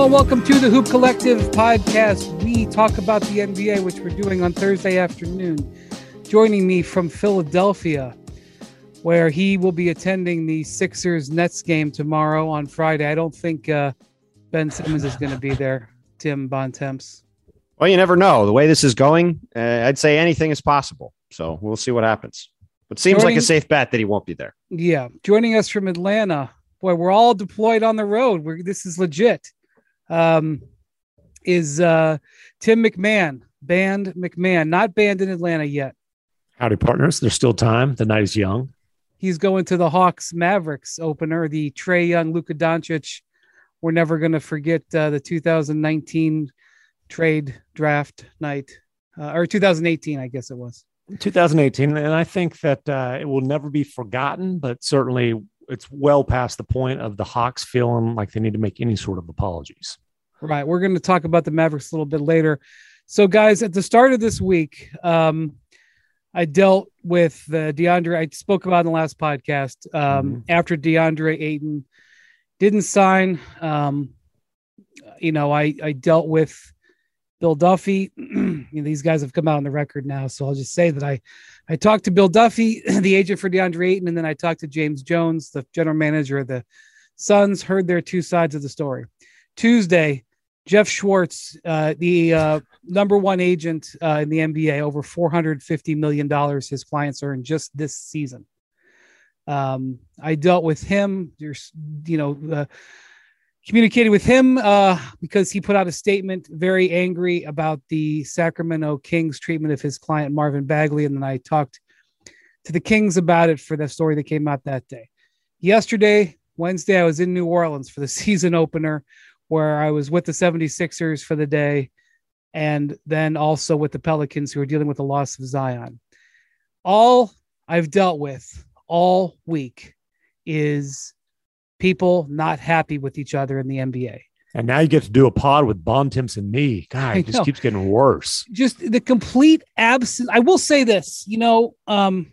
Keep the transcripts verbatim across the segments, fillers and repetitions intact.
and welcome to the Hoop Collective podcast. We talk about the N B A, which we're doing on Thursday afternoon. Joining me from Philadelphia, where he will be attending the Sixers-Nets game tomorrow on Friday. I don't think uh, Ben Simmons is going to be there, Tim Bontemps. Well, you never know. The way this is going, uh, I'd say anything is possible. So we'll see what happens. But it seems Joining, like a safe bet that he won't be there. Yeah. Joining us from Atlanta, boy, we're all deployed on the road. We're, this is legit. Um, is uh, Tim McMahon, Band McMahon, not banned in Atlanta yet. Howdy, partners. There's still time. The night is young. He's going to the Hawks Mavericks opener, the Trae Young, Luka Doncic. We're never going to forget uh, the two thousand nineteen trade draft night, uh, or two thousand eighteen, I guess it was. two thousand eighteen, and I think that uh, it will never be forgotten, but certainly it's well past the point of the Hawks feeling like they need to make any sort of apologies. Right. We're going to talk about the Mavericks a little bit later. So, guys, at the start of this week, um, I dealt with the DeAndre. I spoke about in the last podcast um, mm-hmm. after DeAndre Ayton didn't sign. Um, you know, I, I dealt with Bill Duffy. You know, these guys have come out on the record now, so I'll just say that I, I talked to Bill Duffy, the agent for DeAndre Ayton, and then I talked to James Jones, the general manager of the Suns, heard their two sides of the story. Tuesday, Jeff Schwartz, uh, the uh, number one agent uh, in the N B A, over four hundred fifty million dollars his clients earned just this season. Um, I dealt with him, there's, you know, uh, communicated with him uh, because he put out a statement very angry about the Sacramento Kings treatment of his client, Marvin Bagley. And then I talked to the Kings about it for the story that came out that day. Yesterday, Wednesday, I was in New Orleans for the season opener, where I was with the seventy-sixers for the day, and then also with the Pelicans, who are dealing with the loss of Zion. All I've dealt with all week is people not happy with each other in the N B A. And now you get to do a pod with Bontemps and me. God, it just keeps getting worse. Just the complete absence. I will say this, you know, um,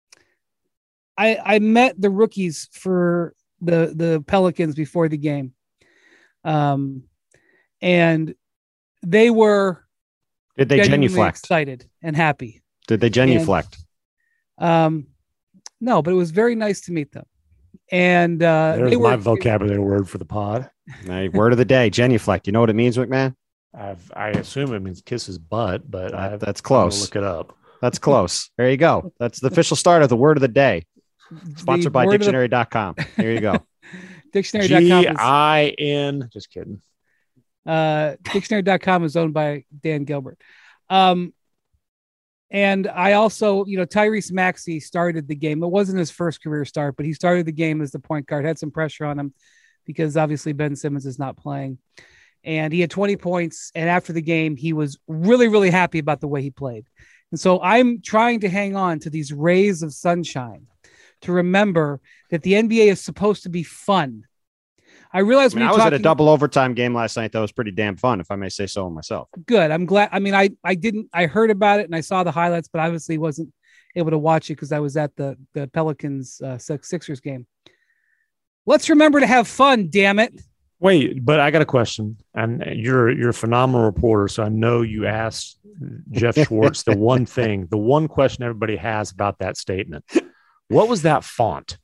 I, I met the rookies for the, the Pelicans before the game. Um, and they were Did they genuflect? Excited and happy. Did they genuflect? And, um, no, but it was very nice to meet them. And uh, there's they my were, vocabulary word for the pod. Hey, word of the day, genuflect. You know what it means, McMahon? I've, I assume it means kiss his butt, but that, I that's close. Look it up. That's close. There you go. That's the official start of the word of the day. Sponsored by dictionary dot com. The... Here you go. dictionary dot com. G I N. Just kidding. Uh, dictionary dot com is owned by Dan Gilbert. Um, and I also, you know, Tyrese Maxey started the game. It wasn't his first career start, but he started the game as the point guard, had some pressure on him because obviously Ben Simmons is not playing. And he had twenty points. And after the game, he was really, really happy about the way he played. And so I'm trying to hang on to these rays of sunshine to remember that the N B A is supposed to be fun. I realized I, mean, when I was talking, at a double overtime game last night that was pretty damn fun, if I may say so myself. Good. I'm glad. I mean, I, I didn't, I heard about it and I saw the highlights, but obviously wasn't able to watch it because I was at the, the Pelicans uh, Sixers game. Let's remember to have fun, damn it. Wait, but I got a question. And you're, you're a phenomenal reporter. So I know you asked Jeff Schwartz the one thing, the one question everybody has about that statement. What was that font?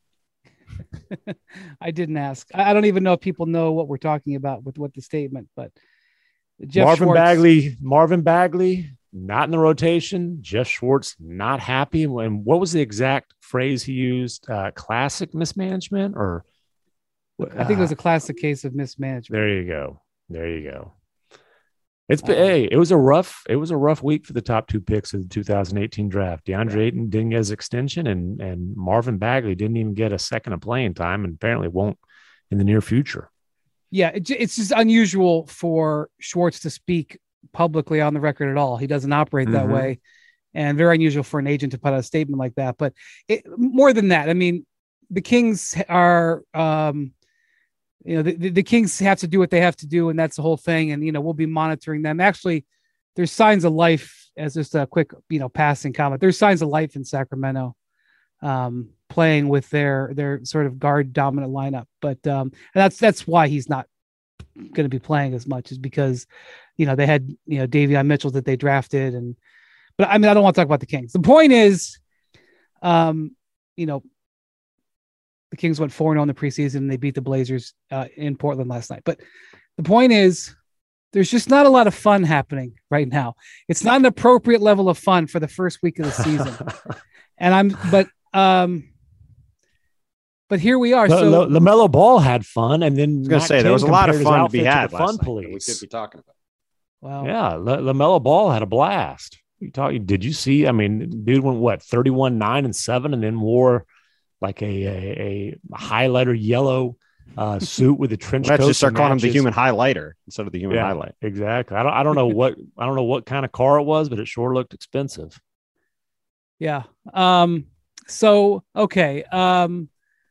I didn't ask. I don't even know if people know what we're talking about with what the statement, but Jeff Marvin Schwartz, Bagley, Marvin Bagley, not in the rotation. Jeff Schwartz, not happy. And what was the exact phrase he used? Uh, classic mismanagement, or uh, I think it was a classic case of mismanagement. There you go. There you go. It's been, um, hey, it was a rough, it was a rough week for the top two picks of the two thousand eighteen draft. DeAndre yeah. Ayton didn't get his extension, and and Marvin Bagley didn't even get a second of playing time, and apparently won't in the near future. Yeah, it, it's just unusual for Schwartz to speak publicly on the record at all. He doesn't operate that mm-hmm. way, and very unusual for an agent to put out a statement like that. But it, more than that, I mean, the Kings are. Um, You know, the, the Kings have to do what they have to do, and that's the whole thing. And, you know, we'll be monitoring them. Actually, there's signs of life, as just a quick, you know, passing comment. There's signs of life in Sacramento, um, playing with their their sort of guard dominant lineup. But um, and that's that's why he's not going to be playing as much is because, you know, they had, you know, Davion Mitchell that they drafted. And, but I mean, I don't want to talk about the Kings. The point is, um, you know, the Kings went four and oh in the preseason and they beat the Blazers uh, in Portland last night. But the point is, there's just not a lot of fun happening right now. It's not an appropriate level of fun for the first week of the season. and I'm, but, um, But here we are. L- so L- LaMelo Ball had fun, and then I was going to say there was a lot of fun to be had. To Fun fun police. We could be talking about. Wow. Yeah, L- LaMelo Ball had a blast. You talk, did you see? I mean, dude went what thirty-one, nine, and seven, and then wore like a a, a highlighter yellow uh, suit with a trench Let's coat. just start calling him the human highlighter instead of the human yeah, highlight. Exactly. I don't. I don't know what. I don't know what kind of car it was, but it sure looked expensive. Yeah. Um. So okay. Um.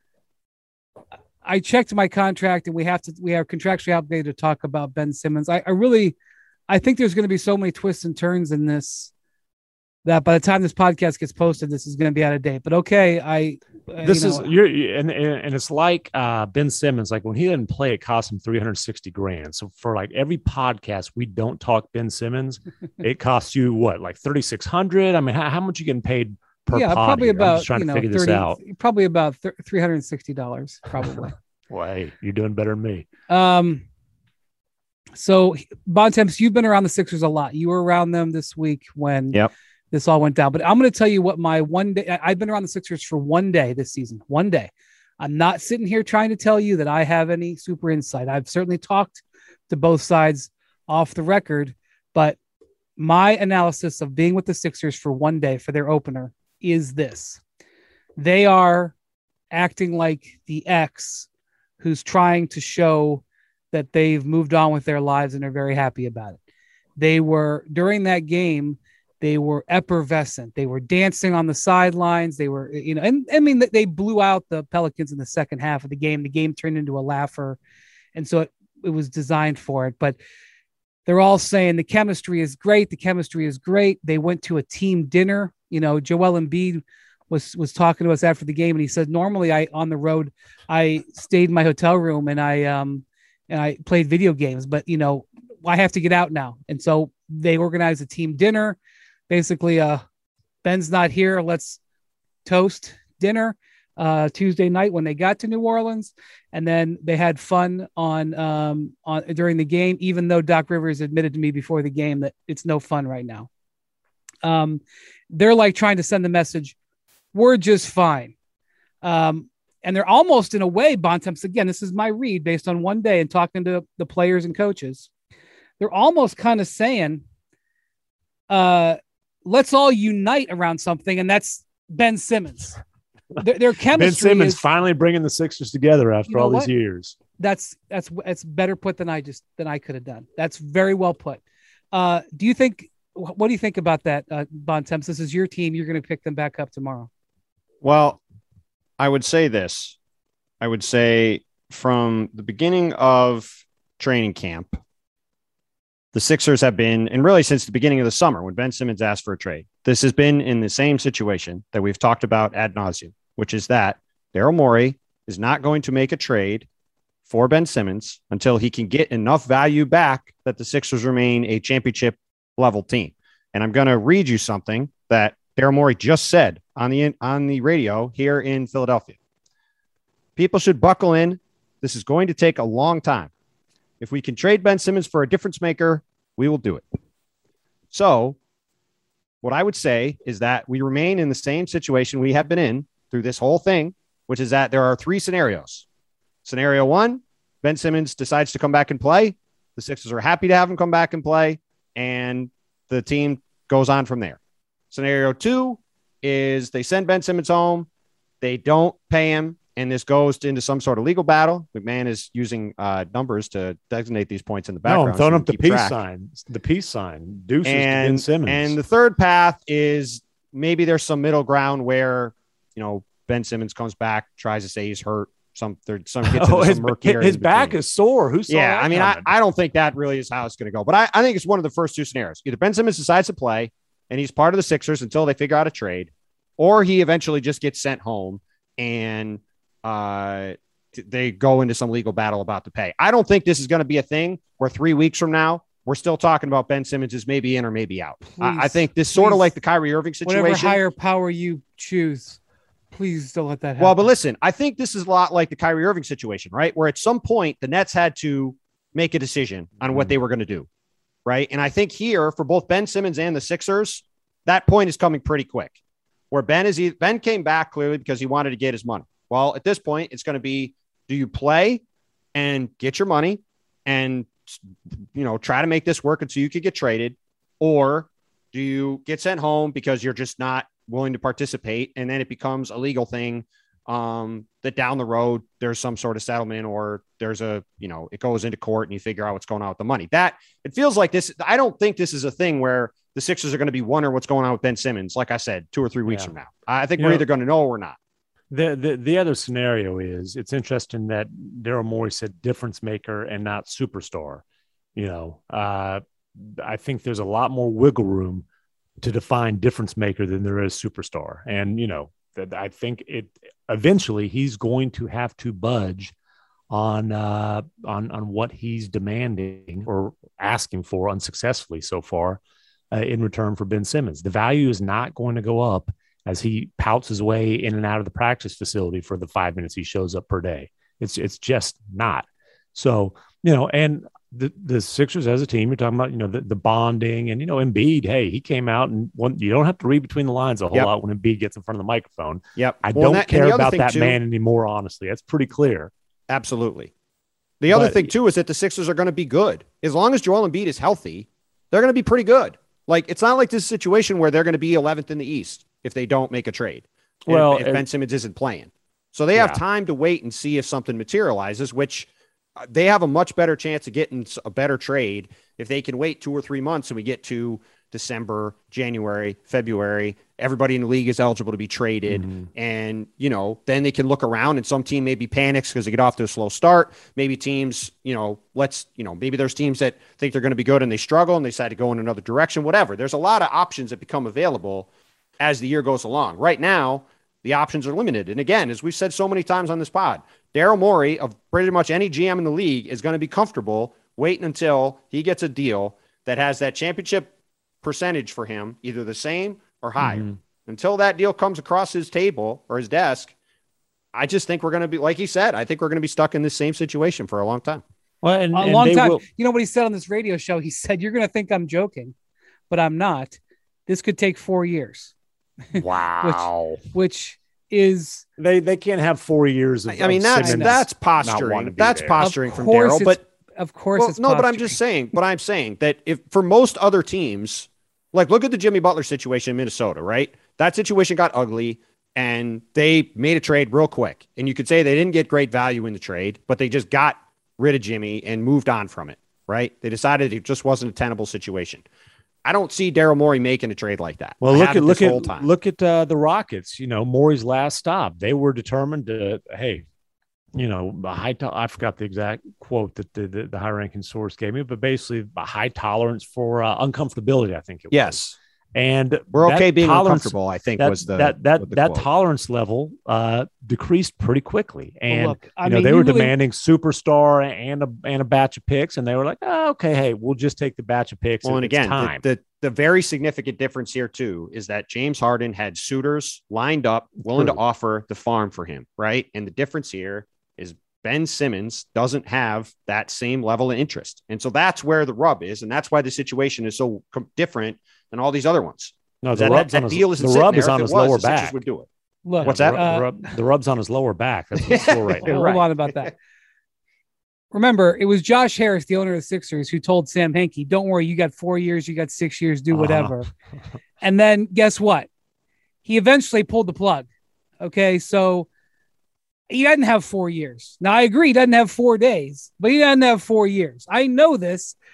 I checked my contract, and we have to. We are contractually obligated to talk about Ben Simmons. I, I really, I think there's going to be so many twists and turns in this that by the time this podcast gets posted, this is going to be out of date. But okay, I. This you is know, you're and and it's like uh, Ben Simmons. Like when he didn't play, it cost him three hundred sixty grand. So for like every podcast we don't talk Ben Simmons, it costs you what, like thirty six hundred. I mean, how, how much you getting paid per yeah, pod probably here? about I'm just trying you to know, figure thirty, this out. Probably about three hundred and sixty dollars, probably. Well, hey, you're doing better than me. Um. So Bontemps, you've been around the Sixers a lot. You were around them this week when Yep. this all went down. But I'm going to tell you what my one day. I've been around the Sixers for one day this season. One day. I'm not sitting here trying to tell you that I have any super insight. I've certainly talked to both sides off the record, but my analysis of being with the Sixers for one day for their opener is this: they are acting like the ex who's trying to show that they've moved on with their lives and are very happy about it. They were, during that game, they were effervescent. They were dancing on the sidelines. They were, you know, and I mean, they blew out the Pelicans in the second half of the game. The game turned into a laugher. And so it, it was designed for it. But they're all saying the chemistry is great. The chemistry is great. They went to a team dinner. You know, Joel Embiid was was talking to us after the game, and he said, normally I on the road, I stayed in my hotel room and I um and I played video games, but you know, I have to get out now. And so they organized a team dinner. Basically, uh, Ben's not here. Let's toast dinner uh, Tuesday night when they got to New Orleans, and then they had fun on um on during the game. Even though Doc Rivers admitted to me before the game that it's no fun right now. Um, they're like trying to send the message, we're just fine. Um, and they're almost in a way, Bontemps, again, this is my read based on one day and talking to the players and coaches. They're almost kind of saying, uh, let's all unite around something. And that's Ben Simmons. Their, their chemistry Ben Simmons is, finally bringing the Sixers together after you know all what? these years. That's, that's, that's better put than I just, than I could have done. That's very well put. Uh, do you think, what do you think about that, uh, Bontemps? This is your team. You're going to pick them back up tomorrow. Well, I would say this. I would say from the beginning of training camp, the Sixers have been, and really since the beginning of the summer when Ben Simmons asked for a trade, this has been in the same situation that we've talked about ad nauseum, which is that Daryl Morey is not going to make a trade for Ben Simmons until he can get enough value back that the Sixers remain a championship level team. And I'm going to read you something that Daryl Morey just said on the on the radio here in Philadelphia. People should buckle in. This is going to take a long time. If we can trade Ben Simmons for a difference maker, we will do it. So what I would say is that we remain in the same situation we have been in through this whole thing, which is that there are three scenarios. Scenario one, Ben Simmons decides to come back and play. The Sixers are happy to have him come back and play, and the team goes on from there. Scenario two is they send Ben Simmons home. They don't pay him, and this goes into some sort of legal battle. McMahon is using uh, numbers to designate these points in the background. No, I'm throwing so up the keep peace track. sign. The peace sign. Deuces And, to Ben Simmons. and the third path is maybe there's some middle ground where, you know, Ben Simmons comes back, tries to say he's hurt. Some, there, some gets oh, into his some murky area his in back between. is sore. Who saw Yeah, that I mean, I, coming? I don't think that really is how it's going to go. But I, I think it's one of the first two scenarios. Either Ben Simmons decides to play and he's part of the Sixers until they figure out a trade, or he eventually just gets sent home and uh, they go into some legal battle about the pay. I don't think this is going to be a thing where three weeks from now, we're still talking about Ben Simmons is maybe in or maybe out. Please, I, I think this sort of like the Kyrie Irving situation. Whatever higher power you choose, please don't let that happen. Well, but listen, I think this is a lot like the Kyrie Irving situation, right? Where at some point the Nets had to make a decision on mm-hmm. what they were going to do, right? And I think here for both Ben Simmons and the Sixers, that point is coming pretty quick. Where Ben is, Ben came back clearly because he wanted to get his money. Well, at this point, it's going to be, do you play and get your money and, you know, try to make this work until you could get traded, or do you get sent home because you're just not willing to participate, and then it becomes a legal thing um, that down the road there's some sort of settlement, or there's a, you know, it goes into court and you figure out what's going on with the money. That it feels like this. I don't think this is a thing where the Sixers are going to be wondering what's going on with Ben Simmons. Like I said, two or three weeks yeah. from now, I think you we're know, either going to know or we're not. The, the the other scenario is, it's interesting that Daryl Morey said difference maker and not superstar. You know, uh, I think there's a lot more wiggle room to define difference maker than there is superstar. And, you know, that I think it eventually he's going to have to budge on uh, on on what he's demanding or asking for unsuccessfully so far uh, in return for Ben Simmons. The value is not going to go up as he pouts his way in and out of the practice facility for the five minutes he shows up per day. It's it's just not. So, you know, and the, the Sixers as a team, you're talking about, you know, the, the bonding and, you know, Embiid, hey, he came out and one, you don't have to read between the lines a whole yep. lot when Embiid gets in front of the microphone. Yep. I well, don't that, care about that too, man anymore, honestly. That's pretty clear. Absolutely. The but, other thing, too, is that the Sixers are going to be good. As long as Joel Embiid is healthy, they're going to be pretty good. Like, it's not like this situation where they're going to be eleventh in the East if they don't make a trade. Well, if, if Ben Simmons isn't playing. So they yeah. have time to wait and see if something materializes, which they have a much better chance of getting a better trade if they can wait two or three months and we get to December, January, February, everybody in the league is eligible to be traded. Mm-hmm. And, you know, then they can look around and some team maybe panics because they get off to a slow start. Maybe teams, you know, let's, you know, maybe there's teams that think they're going to be good and they struggle and they decide to go in another direction, whatever. There's a lot of options that become available as the year goes along. Right now, the options are limited. And again, as we've said so many times on this pod, Daryl Morey of pretty much any G M in the league is going to be comfortable waiting until he gets a deal that has that championship percentage for him, either the same or higher. Mm-hmm. Until that deal comes across his table or his desk, I just think we're going to be, like he said, I think we're going to be stuck in this same situation for a long time. Well, and, a and long time. Will... You know what he said on this radio show? He said, you're going to think I'm joking, but I'm not. This could take four years. Wow. which, which is they they can't have four years of, I mean, that's Simmons that's posturing. That's there. posturing from Daryl. But of course well, it's no, posturing. but I'm just saying, but I'm saying that if for most other teams, like look at the Jimmy Butler situation in Minnesota, right? That situation got ugly and they made a trade real quick. And you could say they didn't get great value in the trade, but they just got rid of Jimmy and moved on from it, right? They decided it just wasn't a tenable situation. I don't see Daryl Morey making a trade like that. Well, look at look at look at uh, the Rockets. You know, Morey's last stop. They were determined to, hey, you know, a high. To- I forgot the exact quote that the, the, the high-ranking source gave me, but basically a high tolerance for uh, uncomfortability. I think it was. Yes. And we're okay being uncomfortable, I think that, was the that that the that quote. tolerance level uh, decreased pretty quickly. And well, look, I you know, mean, they were really... demanding superstar and a and a batch of picks, and they were like, oh, okay, hey, we'll just take the batch of picks. Well, and again, time. The, the the very significant difference here too is that James Harden had suitors lined up, willing True. to offer the farm for him, right? And the difference here is Ben Simmons doesn't have that same level of interest, and so that's where the rub is, and that's why the situation is so com- different than all these other ones. No, the that, rub's that, on that deal his, isn't the rub is there. on if his was, lower the back. Would do it. Look, what's that? The, uh, rub, the rub's on his lower back. That's what's right now. Hold right. on about that. Remember, it was Josh Harris, the owner of the Sixers, who told Sam Hinkie, don't worry, you got four years, you got six years, do whatever. Uh-huh. And then guess what? He eventually pulled the plug. Okay, so he doesn't have four years. Now, I agree, he doesn't have four days, but he doesn't have four years. I know this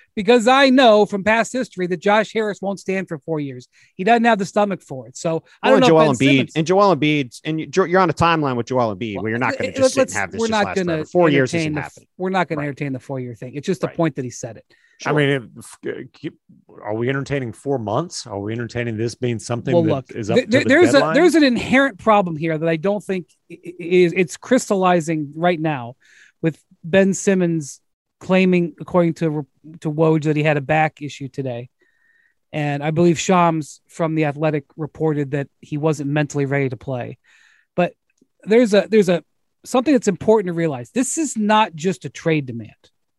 because I know from past history that Josh Harris won't stand for four years. He doesn't have the stomach for it. So I don't well, know. Joel Ben Embiid Simmons, and Joel Embiid, and you- you're on a timeline with Joel Embiid well, where you're not going to just sit and have this. We're just not last going forever. to four years isn't the, happening. We're not going Right. to entertain the four year thing. It's just the Right. point that he said it. Sure. I mean, if, keep, are we entertaining four months? Are we entertaining this being something Well, that look, is up th- to the there's deadline? a there's an inherent problem here that I don't think is it's crystallizing right now with Ben Simmons claiming, according to to Woj, that he had a back issue today, and I believe Shams from The Athletic reported that he wasn't mentally ready to play. But there's a there's a something that's important to realize. This is not just a trade demand.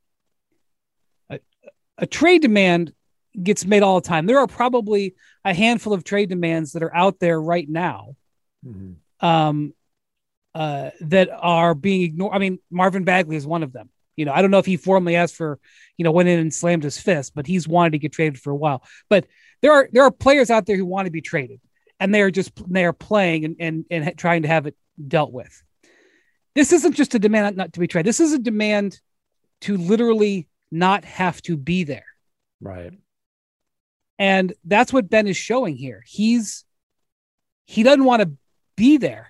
A trade demand gets made all the time. There are probably a handful of trade demands that are out there right now Mhm. um, uh, that are being ignored. I mean, Marvin Bagley is one of them. You know, I don't know if he formally asked for, you know, went in and slammed his fist, but he's wanted to get traded for a while. But there are there are players out there who want to be traded, and they are just they are playing and and, and trying to have it dealt with. This isn't just a demand not to be traded. This is a demand to literally not have to be there. Right. And that's what Ben is showing here. He's he doesn't want to be there.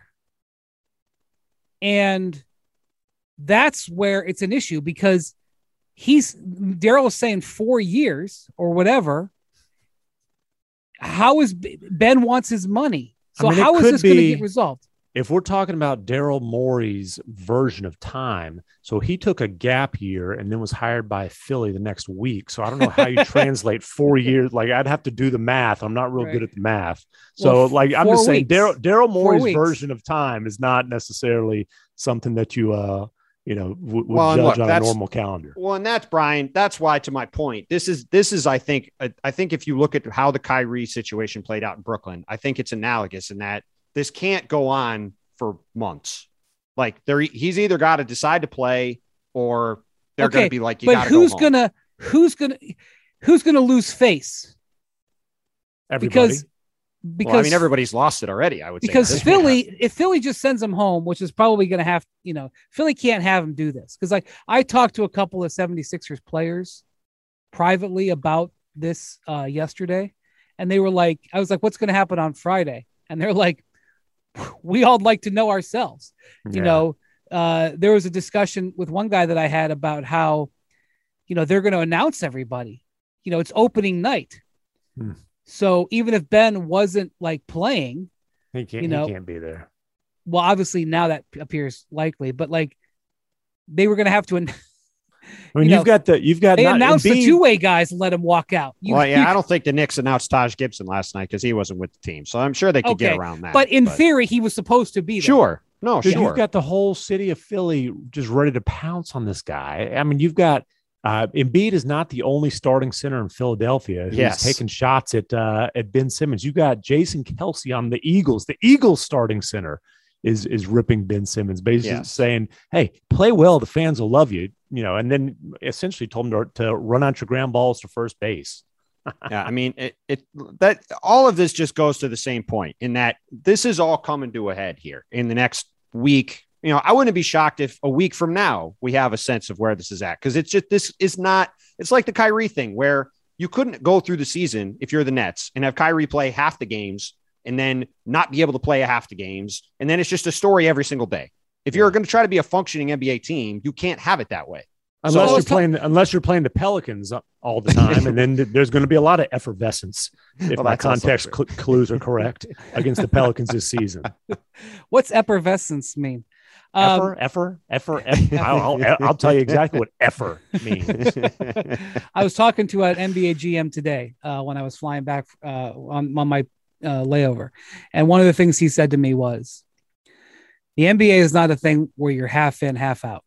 And that's where it's an issue because he's Daryl is saying four years or whatever. How is Ben wants his money? So I mean, how is this going to be- get resolved? If we're talking about Daryl Morey's version of time, so he took a gap year and then was hired by Philly the next week. So I don't know how you translate four years. Like I'd have to do the math. I'm not real Right. good at the math. So Well, like I'm four just saying weeks. Daryl Daryl Morey's weeks. version of time is not necessarily something that you uh you know w- would Well, and judge look, on a that's- normal calendar. Well, and that's Brian. That's why, to my point, this is this is I think uh, I think if you look at how the Kyrie situation played out in Brooklyn, I think it's analogous in that this can't go on for months. Like there, he's either got to decide to play or they're Okay, going to be like, you but got to who's go home. gonna who's gonna who's gonna lose face? Everybody. Because because Well, I mean, everybody's lost it already. I would say because at this point. Philly, if Philly just sends him home, which is probably going to have, you know, Philly can't have him do this. Because like I talked to a couple of seventy-sixers players privately about this uh, yesterday, and they were like, I was like, what's going to happen on Friday? And they're like, we all like to know ourselves. You Yeah. know, uh, there was a discussion with one guy that I had about how, you know, they're going to announce everybody. You know, it's opening night. Hmm. So even if Ben wasn't like playing, he can't you know, he can't be there. well, obviously now that appears likely, but like they were going to have to, an- I mean, you you've know, got the you've got they not, announced the Embiid- two way guys and let him walk out. You- Well, yeah, you- I don't think the Knicks announced Taj Gibson last night because he wasn't with the team. So I'm sure they could get Okay, around that. but in theory, he was supposed to be there. sure. No, Dude, sure. You've got the whole city of Philly just ready to pounce on this guy. I mean, you've got uh, Embiid is not the only starting center in Philadelphia who's Yes. taking shots at uh, at Ben Simmons. You got Jason Kelsey on the Eagles. The Eagles starting center is is ripping Ben Simmons, basically Yes. saying, "Hey, play well. The fans will love you." You know, and then essentially told him to, to run out your ground balls to first base. Yeah, I mean, it, it that all of this just goes to the same point in that this is all coming to a head here in the next week. You know, I wouldn't be shocked if a week from now we have a sense of where this is at because it's just this is not. It's like the Kyrie thing where you couldn't go through the season if you're the Nets and have Kyrie play half the games and then not be able to play a half the games, and then it's just a story every single day. If you're going to try to be a functioning N B A team, you can't have it that way. Unless So- you're playing, unless you're playing the Pelicans all the time, and then there's going to be a lot of effervescence if Well, my that's also context true. cl- clues are correct against the Pelicans this season. What's effervescence mean? Um, Effer, effer, effer, effer. I'll, I'll, I'll tell you exactly what effer means. I was talking to an N B A G M today uh, when I was flying back uh, on, on my uh, layover. And one of the things he said to me was, the N B A is not a thing where you're half in, half out.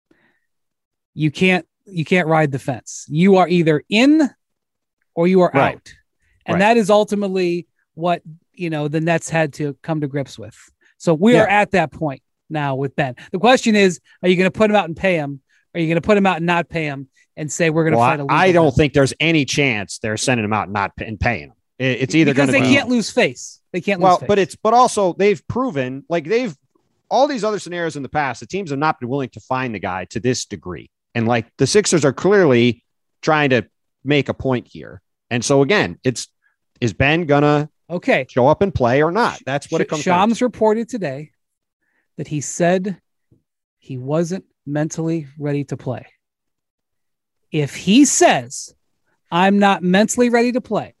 You can't, you can't ride the fence. You are either in or you are Right. out. And Right. that is ultimately what, you know, the Nets had to come to grips with. So we Yeah. are at that point now with Ben. The question is, are you going to put him out and pay him? Or are you going to put him out and not pay him and say we're going to Well, fight a legal I don't battle? think there's any chance they're sending him out and not pay, and paying him. It- It's either going because to they be can't lose face. They can't well, lose face. but it's but also they've proven like they've all these other scenarios in the past. The teams have not been willing to find the guy to this degree, and like the Sixers are clearly trying to make a point here. And so again, it's is Ben gonna okay show up and play or not? That's what Sh- it comes Shams down to. reported today that he said he wasn't mentally ready to play. If he says, I'm not mentally ready to play,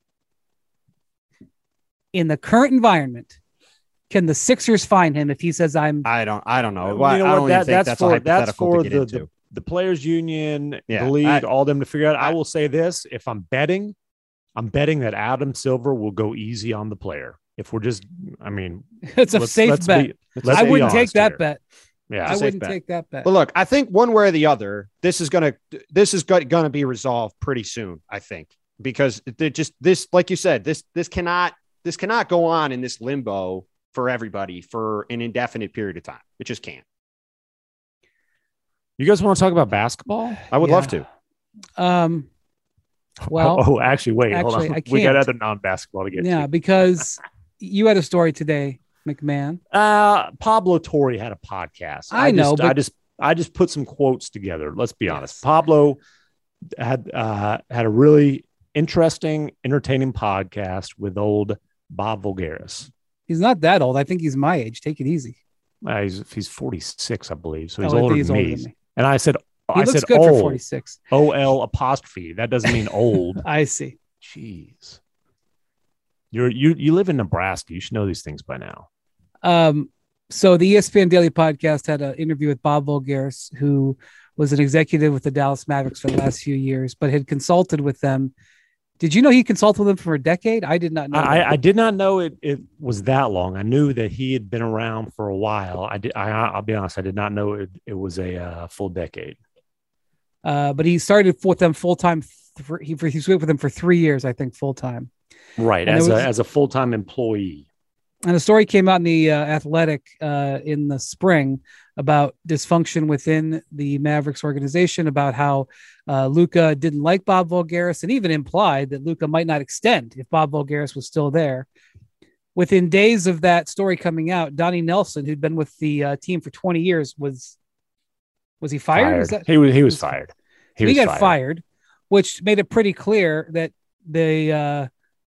in the current environment, can the Sixers fine him if he says I'm I don't I don't know. You Well, know I what? don't That- even think that's that's, for- a hypothetical that's for to get the- into. the- the players union, Yeah, the league, I- all them to figure out. I, I- will say this: if I'm betting, I'm betting that Adam Silver will go easy on the player. If we're just, I mean, it's a let's- safe let's bet. be- let's I be wouldn't take honest that here. bet. Yeah, I safe wouldn't bet. take that bet. But look, I think one way or the other, this is gonna this is going to be resolved pretty soon. I think because it just this, like you said, this this cannot this cannot go on in this limbo for everybody for an indefinite period of time. It just can't. You guys want to talk about basketball? I would Yeah. love to. Um, well, oh, actually, wait, hold actually, on. I We got can't. other non-basketball to get yeah, to. because you had a story today, McMahon. Uh, Pablo Torre had a podcast. I know, just, I but- just, I just put some quotes together. Let's be honest. Yes. Pablo had uh, had a really interesting, entertaining podcast with old Bob Voulgaris. He's not that old. I think he's my age. Take it easy. Uh, he's he's forty-six, I believe. So he's Oh, I think older, he's than, older me. than me. And I said, He I looks said, good for old, forty-six. O L apostrophe. That doesn't mean old. I see. Jeez. You're you you live in Nebraska. You should know these things by now. Um, so the E S P N Daily Podcast had an interview with Bob Voulgaris, who was an executive with the Dallas Mavericks for the last few years, but had consulted with them. Did you know he consulted with them for a decade? I did not know. that. I, I did not know it, it was that long. I knew that he had been around for a while. I did. I, I'll be honest. I did not know it, it was a uh, full decade. Uh, but he started with them full time. Th- he he was with them for three years, I think, full time. Right, And as there was- a as a full time employee. And a story came out in the uh, Athletic uh, in the spring about dysfunction within the Mavericks organization, about how uh, Luka didn't like Bob Voulgaris, and even implied that Luka might not extend if Bob Voulgaris was still there. Within days of that story coming out, Donnie Nelson, who'd been with the uh, team for twenty years, was was he fired? Fired. Is that, he was he was fired. He, he was got fired. fired, which made it pretty clear that the uh,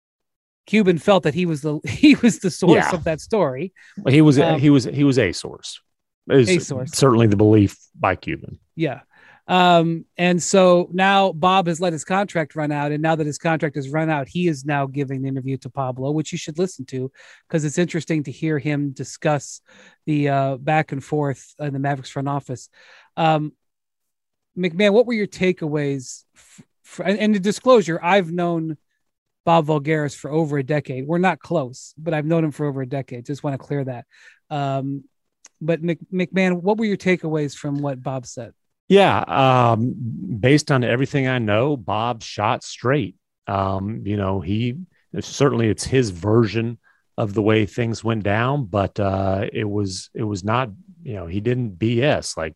Cuban felt that he was the he was the source Yeah. of that story. He was Um, he was he was a source. Is A source. Certainly the belief by Cuban. Yeah. Um, and so now Bob has let his contract run out. And now that his contract has run out, he is now giving the interview to Pablo, which you should listen to because it's interesting to hear him discuss the uh, back and forth in the Mavericks front office. Um, McMahon, what were your takeaways? F- f- and, and the disclosure, I've known Bob Voulgaris for over a decade. We're not close, but I've known him for over a decade. Just want to clear that. Um, but Mc, McMahon, what were your takeaways from what Bob said? Yeah, um, based on everything I know, Bob shot straight. Um, you know, he certainly it's his version of the way things went down, but uh, it was it was not. You know, he didn't B S. Like,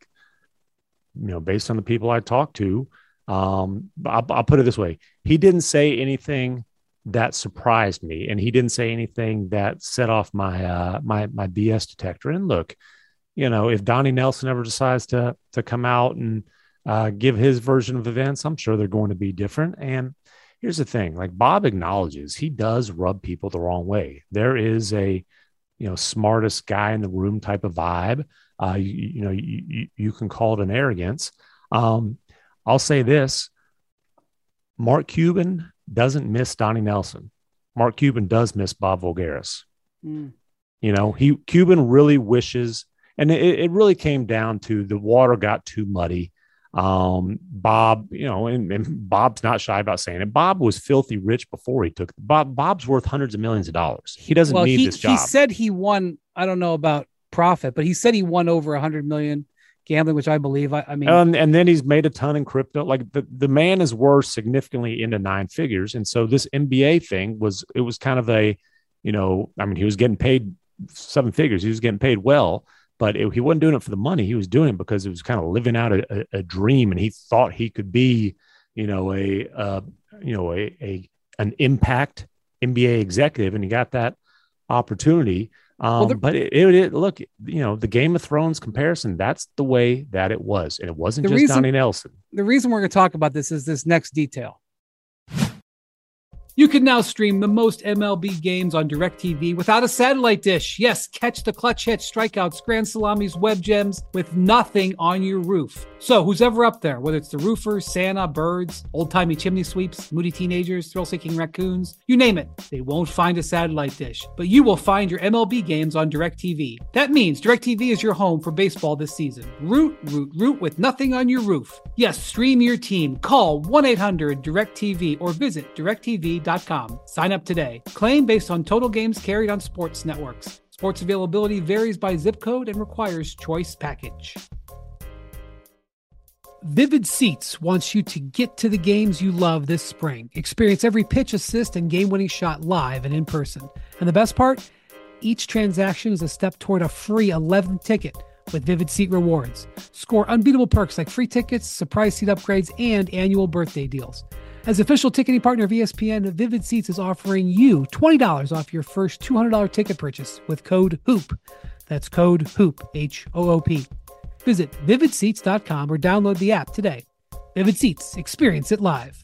you know, based on the people I talked to, um, I'll, I'll put it this way: he didn't say anything that surprised me, and he didn't say anything that set off my uh, my my B S detector. And look. You know, if Donnie Nelson ever decides to to come out and uh, give his version of events, I'm sure they're going to be different. And here's the thing: like Bob acknowledges, he does rub people the wrong way. There is a, you know, smartest guy in the room type of vibe. Uh, you, you know, you, you you can call it an arrogance. Um, I'll say this: Mark Cuban doesn't miss Donnie Nelson. Mark Cuban does miss Bob Voulgaris. Mm. You know, he Cuban really wishes. And it, it really came down to the water got too muddy. Um, Bob, you know, and, and Bob's not shy about saying it. Bob was filthy rich before he took Bob. Bob's worth hundreds of millions of dollars. He doesn't well, need he, this job. He said he won. I don't know about profit, but he said he won over a hundred million gambling, which I believe. I, I mean, and, and then he's made a ton in crypto. Like the, the man is worth significantly into nine figures. And so this N B A thing was, it was kind of a, you know, I mean, he was getting paid seven figures. He was getting paid well. But it, he wasn't doing it for the money. He was doing it because it was kind of living out a, a, a dream, and he thought he could be, you know, a, uh, you know, a, a an impact N B A executive, and he got that opportunity. Um, Well, the- but it, it, it, look, you know, the Game of Thrones comparison, that's the way that it was, and it wasn't The just reason- Donnie Nelson. the reason we're going to talk about this is this next detail. You can now stream the most M L B games on DirecTV without a satellite dish. Yes, catch the clutch hits, strikeouts, grand salamis, web gems with nothing on your roof. So who's ever up there, whether it's the roofers, Santa, birds, old-timey chimney sweeps, moody teenagers, thrill-seeking raccoons, you name it, they won't find a satellite dish. But you will find your M L B games on DirecTV. That means DirecTV is your home for baseball this season. Root, root, root with nothing on your roof. Yes, stream your team. Call one eight hundred direct T V or visit direct T V dot com. Sign up today. Claim based on total games carried on sports networks. Sports availability varies by zip code and requires choice package. Vivid Seats wants you to get to the games you love this spring. Experience every pitch, assist, and game-winning shot live and in person. And the best part? Each transaction is a step toward a free eleventh ticket with Vivid Seat Rewards. Score unbeatable perks like free tickets, surprise seat upgrades, and annual birthday deals. As official ticketing partner of E S P N, Vivid Seats is offering you twenty dollars off your first two hundred dollars ticket purchase with code HOOP. That's code HOOP, H O O P. Visit vivid seats dot com or download the app today. Vivid Seats, experience it live.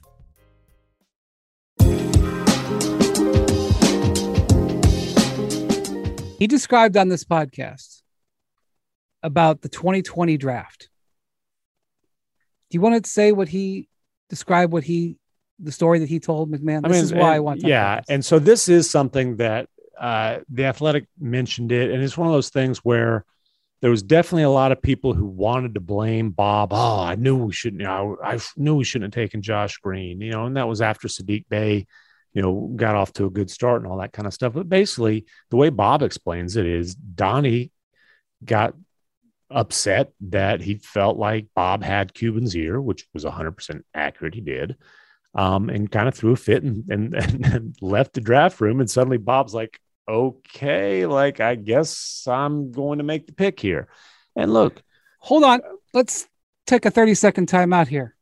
He described on this podcast about the twenty twenty draft. Do you want to say what he described, what he, the story that he told McMahon? This I mean, is why and, I want to. Yeah. And so this is something that uh, the Athletic mentioned it. And it's one of those things where there was definitely a lot of people who wanted to blame Bob. Oh, I knew we shouldn't, you know, I knew we shouldn't have taken Josh Green, you know, and that was after Sadiq Bey, you know, got off to a good start and all that kind of stuff. But basically the way Bob explains it is Donnie got upset that he felt like Bob had Cuban's ear, which was one hundred percent accurate. He did, um, and kind of threw a fit and, and, and left the draft room. And suddenly Bob's like, okay, like, I guess I'm going to make the pick here. And look, hold on. Let's take a thirty second timeout here.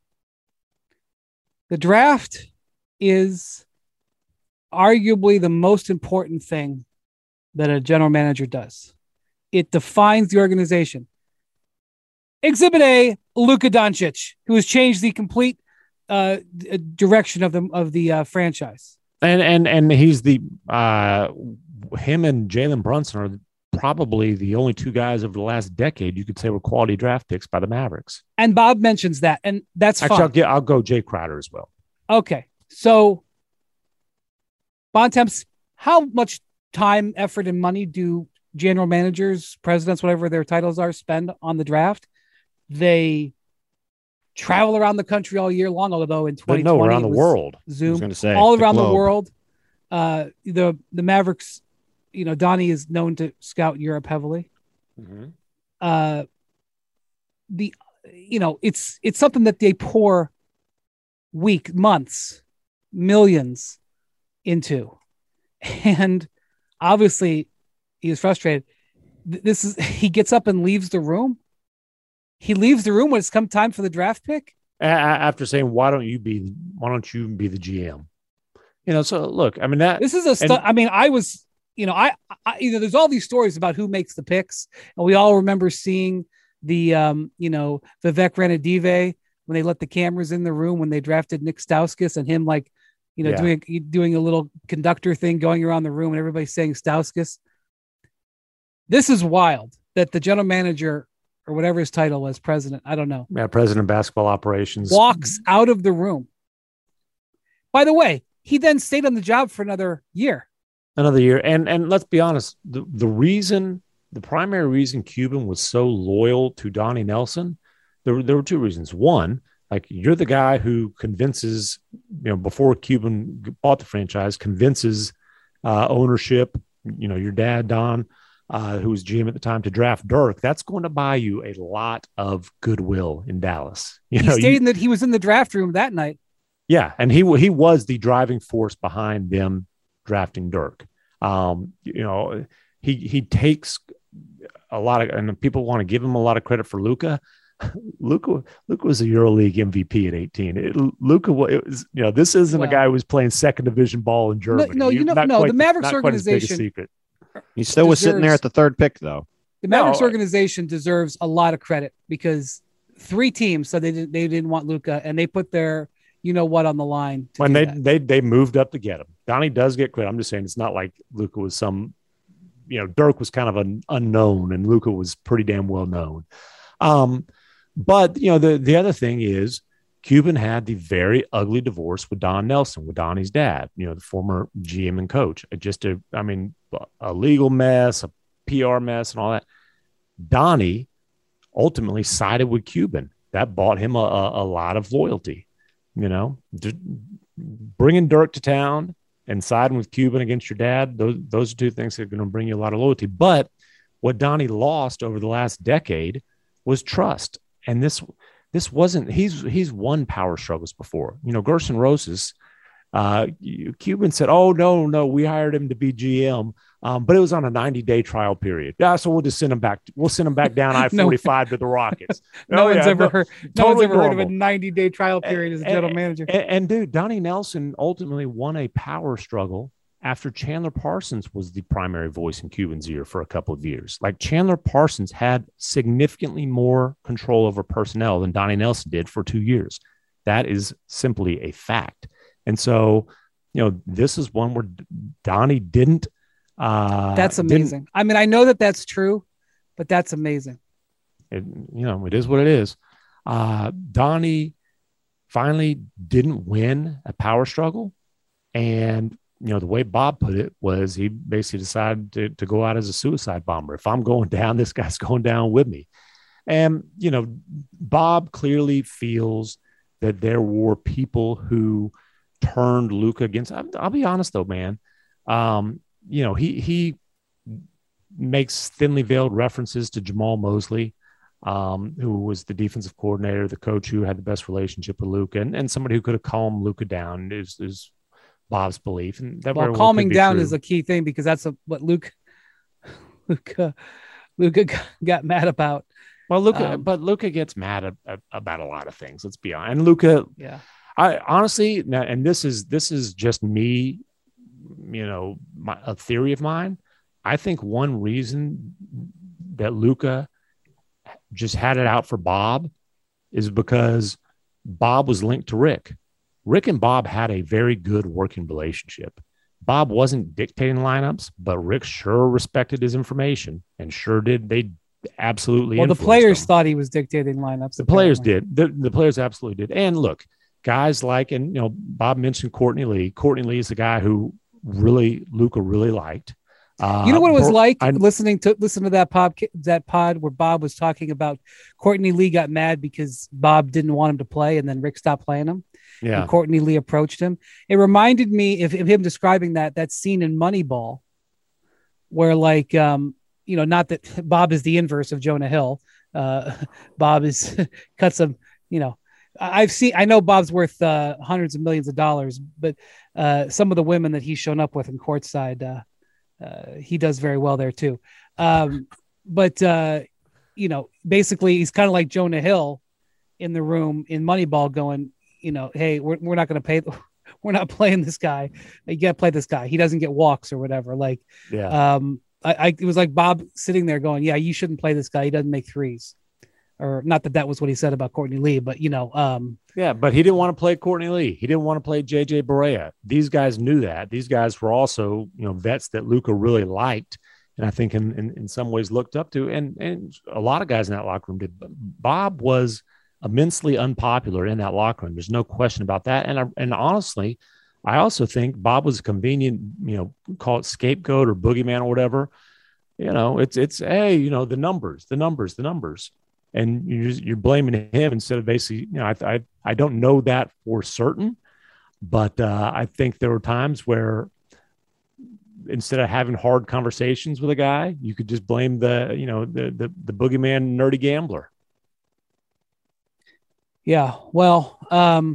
The draft is arguably the most important thing that a general manager does. It defines the organization. Exhibit A, Luka Doncic, who has changed the complete uh, direction of the of the uh, franchise. And and and he's the uh, him and Jalen Brunson are probably the only two guys over the last decade you could say were quality draft picks by the Mavericks. And Bob mentions that, and that's actually fine. I'll, get, I'll go Jay Crowder as well. Okay, so Bontemps, how much time, effort, and money do general managers, presidents, whatever their titles are, spend on the draft? They travel around the country all year long, although in twenty twenty, no, around the world, Zoom, I was say, all the around globe. the world. Uh, the the Mavericks, you know, Donnie is known to scout Europe heavily. Mm-hmm. Uh, the you know, it's it's something that they pour week, months, millions into, and obviously he is frustrated. This is he gets up and leaves the room. He leaves the room when it's come time for the draft pick. After saying, "Why don't you be? Why don't you be the G M?" You know. So look, I mean that this is a. Stu- and, I mean, I was. You know, I, I. You know, there's all these stories about who makes the picks, and we all remember seeing the. Um, you know, Vivek Ranadive when they let the cameras in the room when they drafted Nick Stauskas and him like, you know, yeah. doing doing a little conductor thing going around the room and everybody's saying Stauskas. This is wild that the general manager, or whatever his title was, president, I don't know. Yeah, president of basketball operations. Walks out of the room. By the way, he then stayed on the job for another year. Another year. And and let's be honest, the, the reason, the primary reason Cuban was so loyal to Donnie Nelson, there, there were two reasons. One, like you're the guy who convinces, you know, before Cuban bought the franchise, convinces uh, ownership, you know, your dad, Don, Uh, who was G M at the time, to draft Dirk. That's going to buy you a lot of goodwill in Dallas. You he know, stated you, that he was in the draft room that night. Yeah, and he he was the driving force behind them drafting Dirk. Um, you know, he he takes a lot of, and people want to give him a lot of credit for Luka. Luka Luka was a EuroLeague M V P at eighteen. It, Luka was, you know, this isn't well, a guy who was playing second division ball in Germany. No, no you know, no, the Mavericks the, organization. Secret. He still deserves, was sitting there at the third pick, though. The Mavericks no, organization deserves a lot of credit because three teams said they didn't they didn't want Luka, and they put their you know what on the line. To when do they, that. they they moved up to get him. Donnie does get credit. I'm just saying it's not like Luka was some, you know, Dirk was kind of an unknown and Luka was pretty damn well known. Um, but you know, the the other thing is Cuban had the very ugly divorce with Don Nelson, with Donnie's dad, you know, the former G M and coach. Just a, I mean, a legal mess, a P R mess, and all that. Donnie ultimately sided with Cuban. That bought him a, a, a lot of loyalty. You know, bringing Dirk to town and siding with Cuban against your dad, those, those are two things that are going to bring you a lot of loyalty. But what Donnie lost over the last decade was trust. And this this wasn't, he's he's won power struggles before. You know, Gerson Rosas, uh, Cuban said, oh, no, no, we hired him to be G M. Um, but it was on a ninety-day trial period. Yeah, so we'll just send him back. We'll send him back down I forty-five no. to the Rockets. no oh, one's yeah, ever no, heard. No totally one's ever normal. heard of a ninety-day trial period as a general and, manager. And, and dude, Donnie Nelson ultimately won a power struggle after Chandler Parsons was the primary voice in Cuban's ear for a couple of years. Like Chandler Parsons had significantly more control over personnel than Donnie Nelson did for two years. That is simply a fact. And so, you know, this is one where Donnie didn't. Uh, that's amazing. I mean, I know that that's true, but that's amazing. It, you know, it is what it is. Uh, Donnie finally didn't win a power struggle. And, you know, the way Bob put it was he basically decided to, to go out as a suicide bomber. If I'm going down, this guy's going down with me. And, you know, Bob clearly feels that there were people who turned Luka against. I'll, I'll be honest, though, man. Um, you know, he he makes thinly veiled references to Jamal Mosley, um, who was the defensive coordinator, the coach who had the best relationship with Luka, and, and somebody who could have calmed Luka down is, is Bob's belief. And that well, well calming down true. is a key thing because that's a, what Luke Luka Luka got mad about. Well, Luka, um, but Luka gets mad at, at, about a lot of things. Let's be honest. And Luka, yeah, I honestly, now, and this is this is just me. You know, my, a theory of mine. I think one reason that Luka just had it out for Bob is because Bob was linked to Rick. Rick and Bob had a very good working relationship. Bob wasn't dictating lineups, but Rick sure respected his information and sure did. They absolutely. Well, the players them. thought he was dictating lineups. The apparently. players did. The, the players absolutely did. And look, guys like, and you know, Bob mentioned Courtney Lee. Courtney Lee is the guy who really Luka really liked. Uh, you know what it was Bur- like I, listening to listen to that pod that pod where Bob was talking about Courtney Lee got mad because Bob didn't want him to play, and then Rick stopped playing him. Yeah, and Courtney Lee approached him. It reminded me of, of him describing that that scene in Moneyball, where like um you know, not that Bob is the inverse of Jonah Hill. Uh, Bob is cut some, you know. I've seen, I know Bob's worth uh, hundreds of millions of dollars, but uh, some of the women that he's shown up with in courtside, uh, uh, he does very well there too. Um, but, uh, you know, basically he's kind of like Jonah Hill in the room in Moneyball going, you know, hey, we're, we're not going to pay, we're not playing this guy. You got to play this guy. He doesn't get walks or whatever. Like, yeah. um, I, I, it was like Bob sitting there going, yeah, you shouldn't play this guy. He doesn't make threes. Or not that that was what he said about Courtney Lee, but, you know. Um, yeah, but he didn't want to play Courtney Lee. He didn't want to play J J Barea. These guys knew that. These guys were also, you know, vets that Luka really liked and I think in, in, in some ways looked up to. And, and a lot of guys in that locker room did. Bob was immensely unpopular in that locker room. There's no question about that. And, I, and honestly, I also think Bob was a convenient, you know, call it scapegoat or boogeyman or whatever. You know, it's, it's, hey, you know, the numbers, the numbers, the numbers. And you're, you're blaming him instead of basically, you know, I, I, I don't know that for certain, but uh, I think there were times where instead of having hard conversations with a guy, you could just blame the, you know, the, the, the boogeyman nerdy gambler. Yeah. Well, um,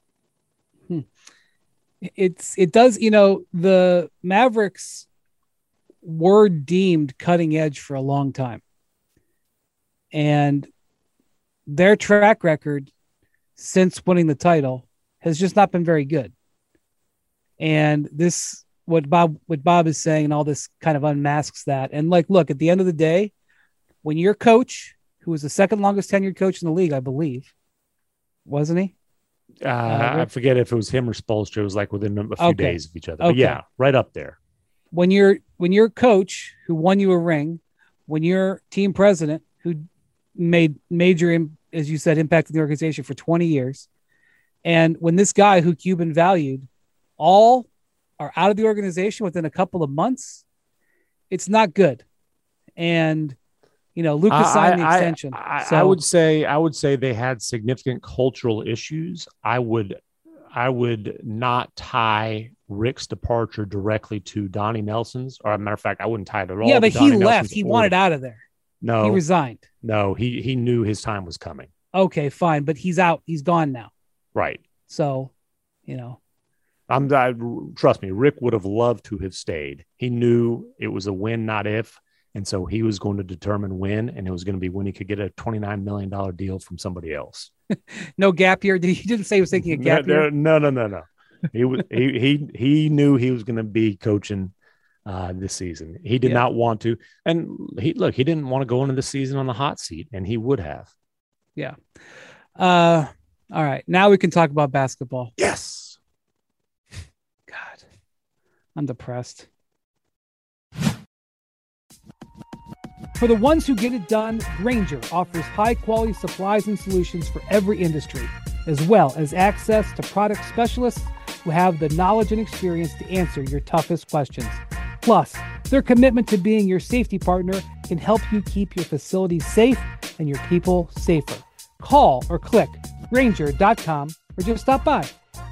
it's, it does, you know, the Mavericks were deemed cutting edge for a long time. And their track record since winning the title has just not been very good. And this, what Bob, what Bob is saying and all this kind of unmasks that. And like, look, at the end of the day, when your coach, who was the second longest tenured coach in the league, I believe, wasn't he? Uh, uh, I forget if it was him or Spoelstra. It was like within a few okay. days of each other. Okay. But yeah, right up there. When you're when you're a coach who won you a ring, when you're team president who made major, as you said, impact in the organization for twenty years, and when this guy who Cuban valued all are out of the organization within a couple of months, it's not good. And you know, Lucas I, signed the I, extension. I, so. I would say I would say they had significant cultural issues. I would I would not tie Rick's departure directly to Donnie Nelson's. Or, as a matter of fact, I wouldn't tie it at all. Yeah, but he Donnie left. Nelson's He order. wanted out of there. No, he resigned. No, he he knew his time was coming. Okay, fine, but he's out. He's gone now. Right. So, you know, I'm. I, trust me, Rick would have loved to have stayed. He knew it was a win, not if. And so he was going to determine when, and it was going to be when he could get a twenty-nine million dollars deal from somebody else. No gap year. He didn't say he was taking a gap no, year. No, no, no, no. He was he he he knew he was going to be coaching uh, this season. He did yeah. not want to, and he look. He didn't want to go into the season on the hot seat, and he would have. Yeah. Uh. All right. Now we can talk about basketball. Yes. God, I'm depressed. For the ones who get it done, Grainger offers high-quality supplies and solutions for every industry, as well as access to product specialists who have the knowledge and experience to answer your toughest questions. Plus, their commitment to being your safety partner can help you keep your facilities safe and your people safer. Call or click Grainger dot com or just stop by.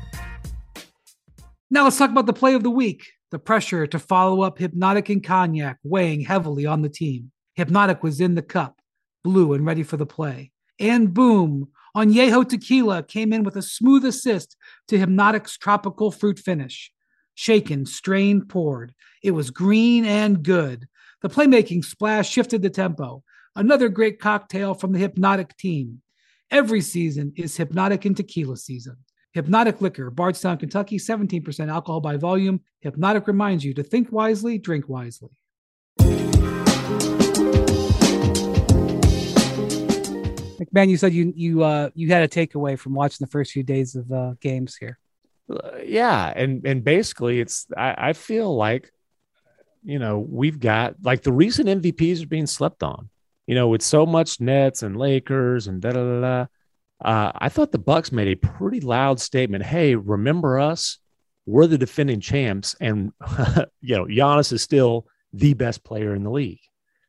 Now let's talk about the play of the week. The pressure to follow up Hypnotic and Cognac weighing heavily on the team. Hypnotic was in the cup, blue and ready for the play. And boom, Añejo Tequila came in with a smooth assist to Hypnotic's tropical fruit finish. Shaken, strained, poured. It was green and good. The playmaking splash shifted the tempo. Another great cocktail from the Hypnotic team. Every season is Hypnotic and Tequila season. Hypnotic Liquor, Bardstown, Kentucky, seventeen percent alcohol by volume. Hypnotic reminds you to think wisely, drink wisely. McMahon, you said you you uh, you had a takeaway from watching the first few days of uh, games here. Uh, yeah, and and basically, it's I, I feel like, you know, we've got like the recent M V Ps are being slept on. You know, with so much Nets and Lakers and da da da. da. Uh, I thought the Bucks made a pretty loud statement. Hey, remember us? We're the defending champs, and you know, Giannis is still the best player in the league.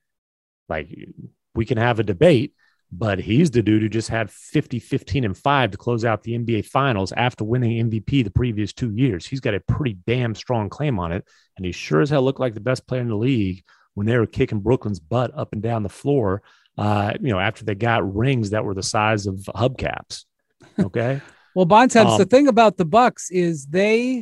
Like, we can have a debate, but he's the dude who just had fifty, fifteen, and five to close out the N B A Finals after winning M V P the previous two years. He's got a pretty damn strong claim on it, and he sure as hell looked like the best player in the league when they were kicking Brooklyn's butt up and down the floor, uh, you know, after they got rings that were the size of hubcaps. Okay. Well, Bontemps, um, the thing about the Bucks is they,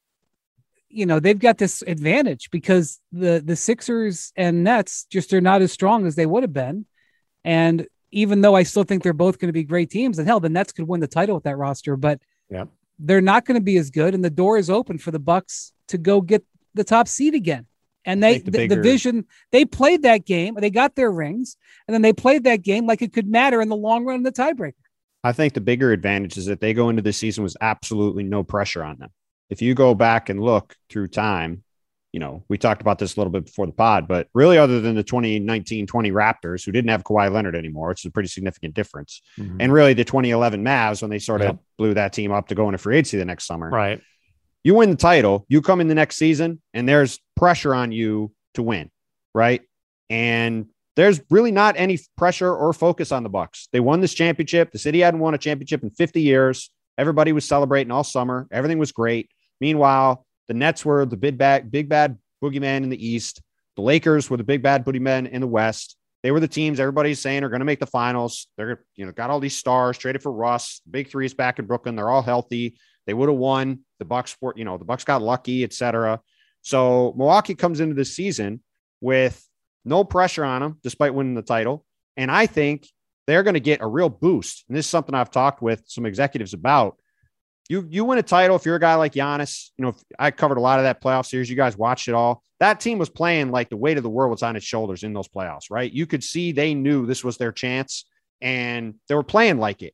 you know, they've got this advantage because the, the Sixers and Nets just are not as strong as they would have been. And even though I still think they're both going to be great teams, and hell, the Nets could win the title with that roster, but yeah, they're not going to be as good. And the door is open for the Bucks to go get the top seed again. And they, the, the, the vision, they played that game, they got their rings, and then they played that game like it could matter in the long run in the tiebreaker. I think the bigger advantage is that they go into this season with absolutely no pressure on them. If you go back and look through time, you know, we talked about this a little bit before the pod, but really other than the twenty nineteen twenty Raptors, who didn't have Kawhi Leonard anymore, it's a pretty significant difference. Mm-hmm. And really the twenty eleven Mavs, when they sort of yep. blew that team up to go into free agency the next summer. Right. You win the title, you come in the next season, and there's pressure on you to win, right? And there's really not any pressure or focus on the Bucks. They won this championship. The city hadn't won a championship in fifty years. Everybody was celebrating all summer. Everything was great. Meanwhile, the Nets were the big bad, big bad boogeyman in the East. The Lakers were the big bad boogeyman in the West. They were the teams everybody's saying are going to make the finals. They're, you know, got all these stars, traded for Russ. The big three is back in Brooklyn. They're all healthy. They would have won. The Bucks, sport, you know, the Bucks got lucky, et cetera. So Milwaukee comes into this season with no pressure on them, despite winning the title. And I think they're going to get a real boost. And this is something I've talked with some executives about. You you win a title if you're a guy like Giannis. You know, if I covered a lot of that playoff series. You guys watched it all. That team was playing like the weight of the world was on its shoulders in those playoffs, right? You could see they knew this was their chance, and they were playing like it.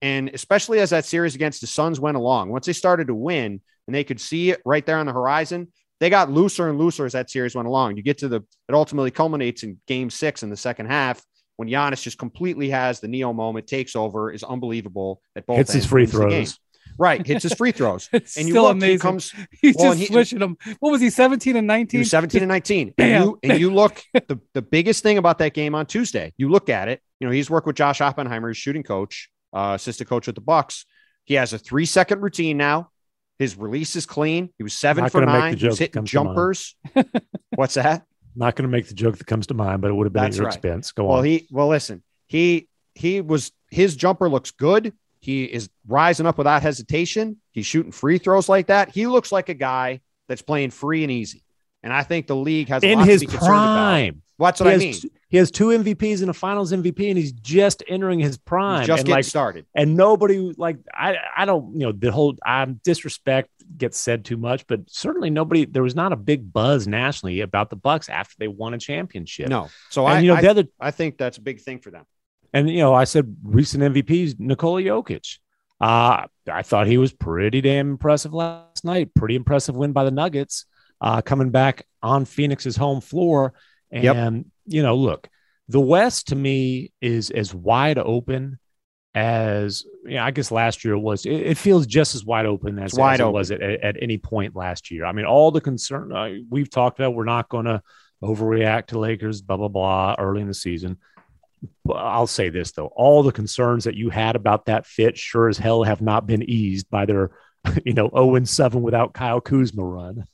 And especially as that series against the Suns went along, once they started to win and they could see it right there on the horizon, they got looser and looser as that series went along. You get to the, it ultimately culminates in game six in the second half when Giannis just completely has the Neo moment, takes over, is unbelievable at both hits ends, his free wins the game. throws. Right. Hits his free throws. It's and you still look, amazing. he comes, He's well, just he- swishing them. What was he, seventeen and he nineteen? was seventeen and nineteen. Bam. And you, and you look, the, the biggest thing about that game on Tuesday, you look at it, you know, he's worked with Josh Oppenheimer, his shooting coach, uh, assistant coach with the Bucks. He has a three second routine now. His release is clean. He was seven Not for gonna make nine. the He was joke that hitting comes to mind. jumpers. What's that? Not going to make the joke that comes to mind, but it would have been That's at your right. expense. Go Well, on. he, well, listen, he, he was, his jumper looks good. He is rising up without hesitation. He's shooting free throws like that. He looks like a guy that's playing free and easy. And I think the league has a In lot his to be concerned about. prime. That's what he I has mean. t- he has two M V Ps and a Finals M V P, and he's just entering his prime. He's just and getting like, started. and nobody like I I don't you know the whole um, disrespect gets said too much, but certainly nobody there was not a big buzz nationally about the Bucks after they won a championship. No. So and I, you know I, the other I think that's a big thing for them. and you know I said recent M V Ps Nikola Jokic. Uh, I thought he was pretty damn impressive last night. Pretty impressive win by the Nuggets, uh, coming back on Phoenix's home floor. And, Yep. you know, look, the West to me is as wide open as, you know, I guess last year it was. It, it feels just as wide open as, It's wide as it open. was at, at any point last year. I mean, all the concern uh, we've talked about, we're not going to overreact to Lakers, blah, blah, blah, early in the season. But I'll say this, though. All the concerns that you had about that fit sure as hell have not been eased by their, you know, oh and seven without Kyle Kuzma run.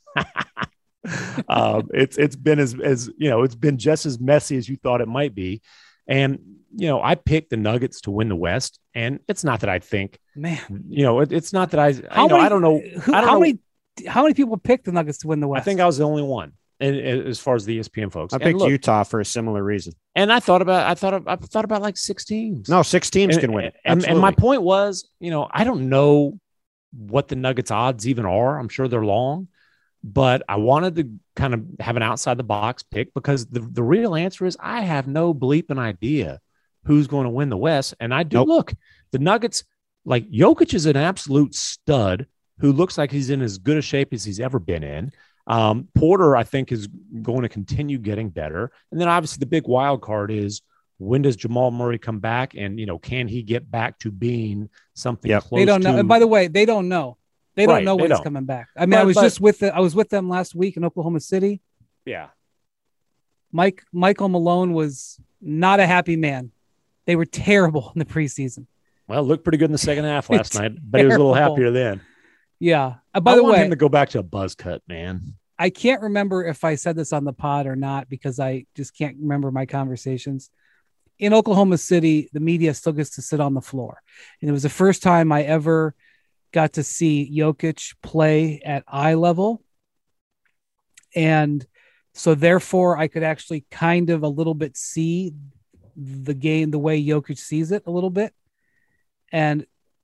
um, it's it's been as, as, you know, it's been just as messy as you thought it might be. And, you know, I picked the Nuggets to win the West. And it's not that I think, Man, you know, it, it's not that I, how you know, many, I don't know. Who, I don't how know. many how many people picked the Nuggets to win the I West? think I was the only one. And, and as far as the E S P N folks, I And picked look, Utah for a similar reason. and I thought about, I thought, of, I thought about like six teams. No, six teams and, can win it. And, and my Absolutely. point was, you know, I don't know what the Nuggets odds even are. I'm sure they're long, but I wanted to kind of have an outside the box pick because the, the real answer is I have no bleeping idea who's going to win the West. And I do Nope. look, the Nuggets, like Jokic is an absolute stud who looks like he's in as good a shape as he's ever been in. Um, Porter, I think, is going to continue getting better. And then obviously the big wild card is when does Jamal Murray come back? And, you know, can he get back to being something Yep. close they don't know. to- And by the way, they don't know. They don't Right, know they when he's don't. coming back. I mean, But- I was but- just with the, I was with them last week in Oklahoma City. yeah. Mike Michael Malone was not a happy man. They were terrible in the preseason. Well, looked pretty good in the second half last night, but he was a little Terrible. happier then. Yeah. Uh, by I the want way, him to go back to a buzz cut, man. I can't remember if I said this on the pod or not because I just can't remember my conversations. In Oklahoma City, the media still gets to sit on the floor. And it was the first time I ever got to see Jokic play at eye level. And so therefore I could actually kind of a little bit see the game the way Jokic sees it a little bit. And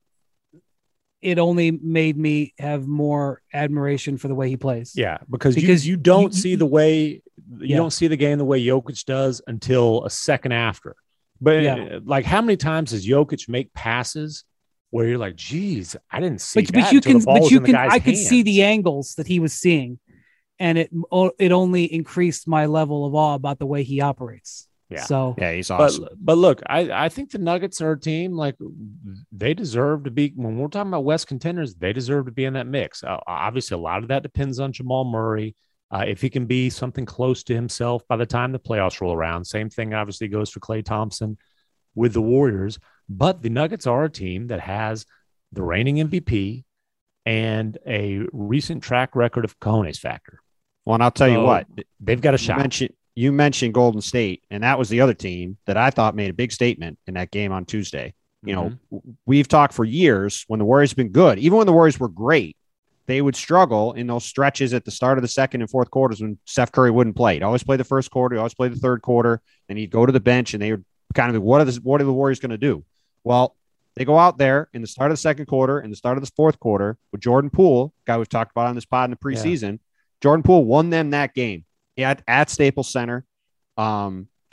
it only made me have more admiration for the way he plays. Yeah, because, Because you, you don't you- see the way you Yeah. don't see the game the way Jokic does until a second after. But Yeah. uh, like, how many times does Jokic make passes where you're like, "Geez, I didn't see But, that." but you until can, the ball but was you in the can, guy's I could see the hands. angles that he was seeing, and it it only increased my level of awe about the way he operates. Yeah. So Yeah, he's But awesome. but look, I, I think the Nuggets are a team like they deserve to be. When we're talking about West contenders, they deserve to be in that mix. Uh, obviously, a lot of that depends on Jamal Murray. Uh, if he can be something close to himself by the time the playoffs roll around. Same thing obviously goes for Klay Thompson with the Warriors. But the Nuggets are a team that has the reigning M V P and a recent track record of cojones factor. Well, and I'll tell you So, what, They've got a you shot. mentioned, you mentioned Golden State, and that was the other team that I thought made a big statement in that game on Tuesday. You know, Mm-hmm. we've talked for years when the Warriors have been good, even when the Warriors were great, they would struggle in those stretches at the start of the second and fourth quarters when Steph Curry wouldn't play. He'd always play the first quarter, he'd always play the third quarter, and he'd go to the bench and they would kind of, what are the, what are the Warriors going to do? Well, they go out there in the start of the second quarter and the start of the fourth quarter with Jordan Poole, guy we've talked about on this pod in the preseason. Jordan Poole won them that game at, at Staples Center. Um,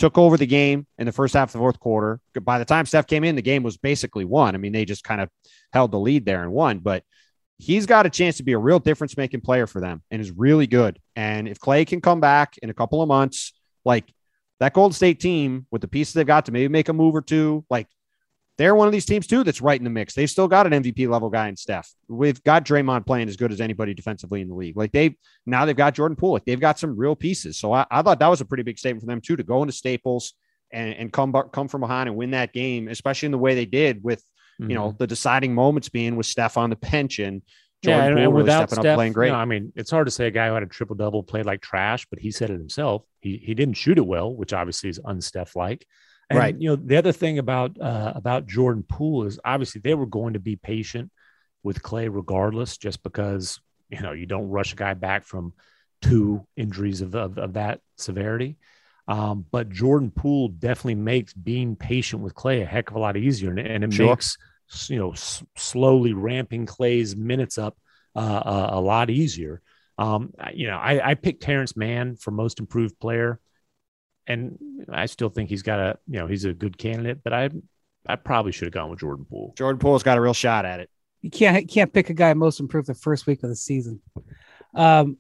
took over the game in the first half of the fourth quarter. By the time Steph came in, the game was basically won. I mean, they just kind of held the lead there and won, but he's got a chance to be a real difference-making player for them and is really good. And if Klay can come back in a couple of months, like that Golden State team with the pieces they've got to maybe make a move or two, like they're one of these teams too that's right in the mix. They've still got an M V P level guy in Steph. We've got Draymond playing as good as anybody defensively in the league. Like they now they've got Jordan Poole. Like they've got some real pieces. So I, I thought that was a pretty big statement for them too, to go into Staples and, and come come from behind and win that game, especially in the way they did with mm-hmm. you know the deciding moments being with Steph on the bench and Jordan yeah, and, Poole and really without stepping Steph, up playing great. You know, I mean, it's hard to say a guy who had a triple double played like trash, but he said it himself. He he didn't shoot it well, which obviously is un-Steph like. And, right. you know, the other thing about uh, about Jordan Poole is obviously they were going to be patient with Klay regardless, just because, you know, you don't rush a guy back from two injuries of, of, of that severity. Um, but Jordan Poole definitely makes being patient with Klay a heck of a lot easier. And, and it sure. makes, you know, s- slowly ramping Klay's minutes up uh, a, a lot easier. Um, you know, I, I picked Terrence Mann for most improved player. And I still think he's got a, you know, he's a good candidate, but I, I probably should have gone with Jordan Poole. Jordan Poole's got a real shot at it. You can't you can't pick a guy most improved the first week of the season. Um,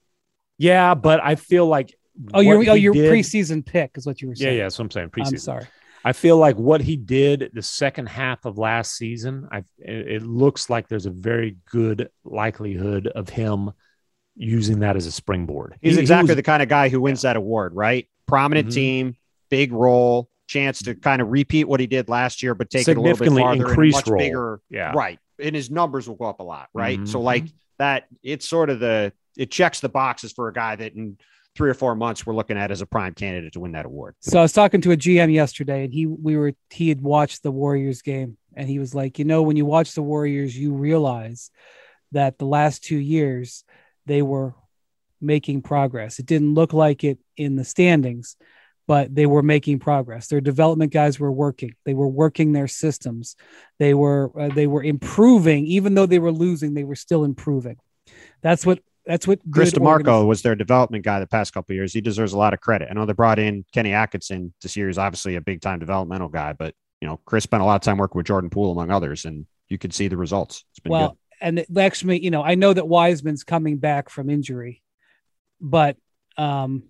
yeah, but I feel like oh, your oh your did, preseason pick is what you were saying. Yeah, yeah, that's what I'm saying. Preseason. I'm sorry. I feel like what he did the second half of last season, I it, it looks like there's a very good likelihood of him using that as a springboard. He's he, exactly he was, the kind of guy who wins yeah. that award, right? Prominent mm-hmm. team, big role, chance to kind of repeat what he did last year, but take it a little bit farther, increased and a much role. bigger, yeah, right. And his numbers will go up a lot, right? Mm-hmm. So like that, it's sort of the it checks the boxes for a guy that in three or four months we're looking at as a prime candidate to win that award. So I was talking to a G M yesterday, and he we were he had watched the Warriors game, and he was like, you know, when you watch the Warriors, you realize that the last two years they were making progress. It didn't look like it in the standings, but they were making progress. Their development guys were working. They were working their systems. They were uh, they were improving, even though they were losing. They were still improving. That's what that's what Chris DeMarco organiz- was their development guy the past couple of years. He deserves a lot of credit. I know they brought in Kenny Atkinson this year. He's obviously a big time developmental guy, but you know Chris spent a lot of time working with Jordan Poole among others, and you could see the results. It's been well, good. And it, actually, you know, I know that Wiseman's coming back from injury. But um,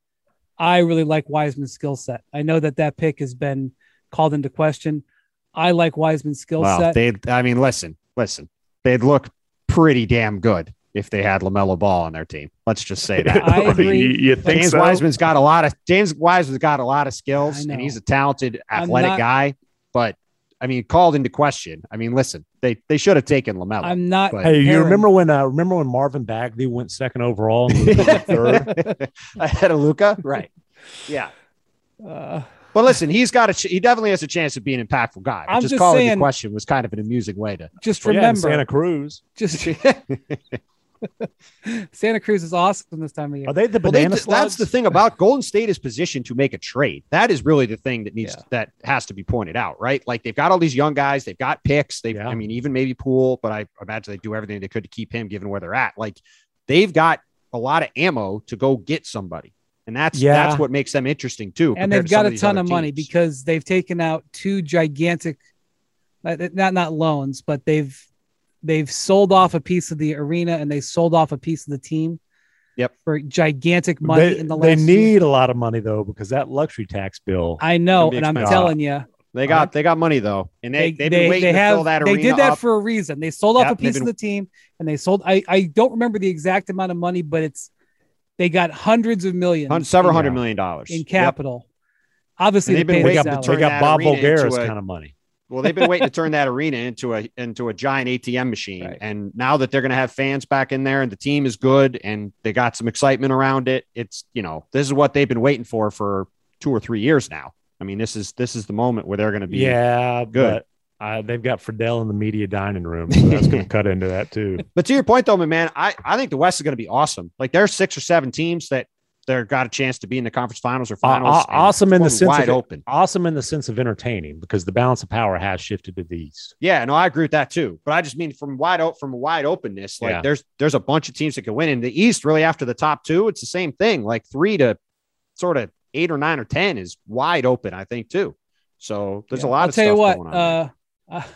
I really like Wiseman's skill set. I know that that pick has been called into question. I like Wiseman's skill well, set. They, I mean, listen, listen. They'd look pretty damn good if they had LaMelo Ball on their team. Let's just say that. I agree. you, you think James so? Wiseman's got a lot of James Wiseman's got a lot of skills, and he's a talented, athletic not, guy. But I mean, called into question. I mean, listen, they they should have taken LaMelo. I'm not. But, hey, you remember when? Uh, remember when Marvin Bagley went second overall, and third ahead of Luka? Right. Yeah. Uh, but listen, he's got a. Ch- he definitely has a chance of being an impactful guy. I'm just, just calling saying, the question was kind of an amusing way to just well, remember yeah, Santa Cruz. Just Santa Cruz is awesome this time of year. Are they the well, banana they, That's the thing about Golden State is positioned to make a trade. That is really the thing that needs yeah. that has to be pointed out, right? Like they've got all these young guys, they've got picks. They, yeah. I mean, even maybe Poole, but I imagine they do everything they could to keep him, given where they're at. Like they've got a lot of ammo to go get somebody, and that's yeah. that's what makes them interesting too. And they've got a ton of money because they've taken out two gigantic, not not loans, but they've. They've sold off a piece of the arena and they sold off a piece of the team. Yep. For gigantic money they, in the last They need year. a lot of money though, because that luxury tax bill. I know. And I'm telling you, they got, they got money though. And they, they, they've been they, waiting they to have, fill that they arena did that up. for a reason. They sold off yep, a piece been, of the team and they sold, I, I don't remember the exact amount of money, but it's, they got hundreds of millions, several hundred million dollars in capital. Yep. Obviously they've been waiting to they got Bob Voulgaris kind of money. Well, they've been waiting to turn that arena into a into a giant A T M machine. Right. And now that they're going to have fans back in there and the team is good and they got some excitement around it, it's, you know, this is what they've been waiting for for two or three years now. I mean, this is this is the moment where they're going to be yeah, good. But uh, they've got Friedel in the media dining room, so that's going to cut into that too. But to your point, though, my man, I, I think the West is going to be awesome. Like there's six or seven teams that they're got a chance to be in the conference finals or finals. Uh, awesome in the sense wide of open. Awesome in the sense of entertaining because the balance of power has shifted to the East. Yeah, no, I agree with that too. But I just mean from wide open, from wide openness, like yeah. there's there's a bunch of teams that can win in the East. Really, after the top two, it's the same thing. Like three to sort of eight or nine or ten is wide open, I think, too. So there's Yeah. a lot I'll of tell stuff you what, going on. uh, uh,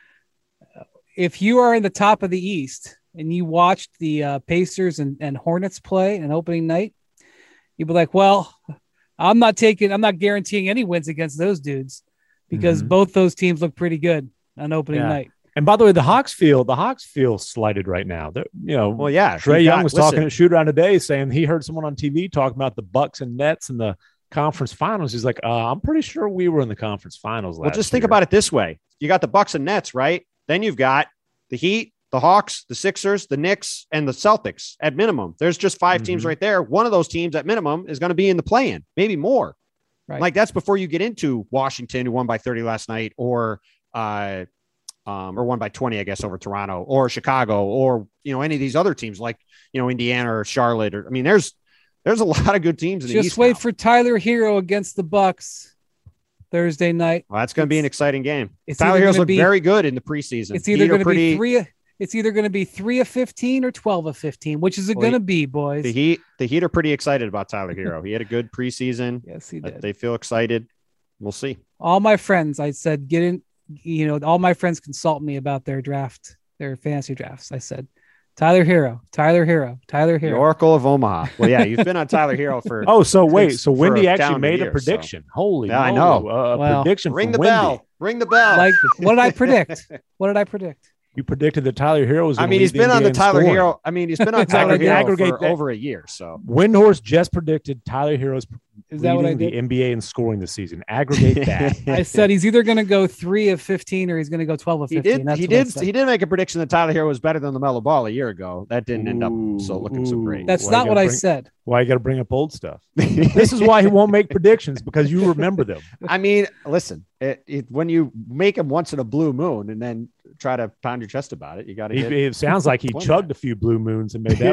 if you are in the top of the East and you watched the uh, Pacers and, and Hornets play an opening night, you'd be like, well, I'm not taking, I'm not guaranteeing any wins against those dudes because Mhm. both those teams look pretty good on opening Yeah. night. And by the way, the Hawks feel the Hawks feel slighted right now. They're, you know, Well, yeah. Trae you've Young got- was listen, talking at shoot around today, saying he heard someone on T V talking about the Bucks and Nets and the conference finals. He's like, uh, I'm pretty sure we were in the conference finals. Well, last just think year. about it this way. You got the Bucks and Nets, right? Then you've got the Heat, the Hawks, the Sixers, the Knicks, and the Celtics at minimum. There's just five teams Mhm. right there. One of those teams at minimum is going to be in the play-in, maybe more. Right. Like that's before you get into Washington, who won by thirty last night, or uh, um, or won by twenty, I guess, over Toronto, or Chicago, or you know any of these other teams like you know Indiana or Charlotte. Or I mean, there's there's a lot of good teams in the Just East wait now. for Tyler Hero against the Bucks Thursday night. Well, that's going to be an It's- exciting game. it's Tyler either Hero's gonna looked be- very good in the preseason. It's either Heat are going to pretty, be three. It's either going to be three of fifteen or twelve of fifteen. Which is it Well, going to he- be, boys? The Heat, the Heat are pretty excited about Tyler Hero. He had a good preseason. Yes, he Uh, did. They feel excited. We'll see. All my friends, I said, get in. You know, all my friends consult me about their draft, their fantasy drafts. I said, Tyler Hero, Tyler Hero, Tyler The Hero. Oracle of Omaha. Well, yeah, you've been on Tyler Hero for. Oh, so wait, It's so for Wendy a actually calendar made year, a prediction. Holy, Yeah, I moly, know. uh, a Well, prediction. Ring from the Wendy. bell. Ring the bell. Like, what did I predict? What did I predict? You predicted that Tyler Hero was. I gonna mean, lead he's been on N B A the in Tyler scoring. Hero. I mean, he's been on Is that Tyler what I Hero aggregate for that? over a year. So Windhorse just predicted Tyler Hero's Is that what I leading did? the N B A in scoring this season. Aggregate that. I said he's either going to go three of fifteen or he's going to go twelve of he fifteen. did. That's He what I did. said. He did make a prediction that Tyler Hero was better than LaMelo Ball a year ago. That didn't end up Ooh, so looking so ooh. great. That's Why not you what gotta I bring- said. Why you got to bring up old stuff? This is why he won't make predictions, because you remember them. I mean, listen, it, it, when you make them once in a blue moon and then try to pound your chest about it, you got to He, get. it sounds like he Won chugged a few blue moons and made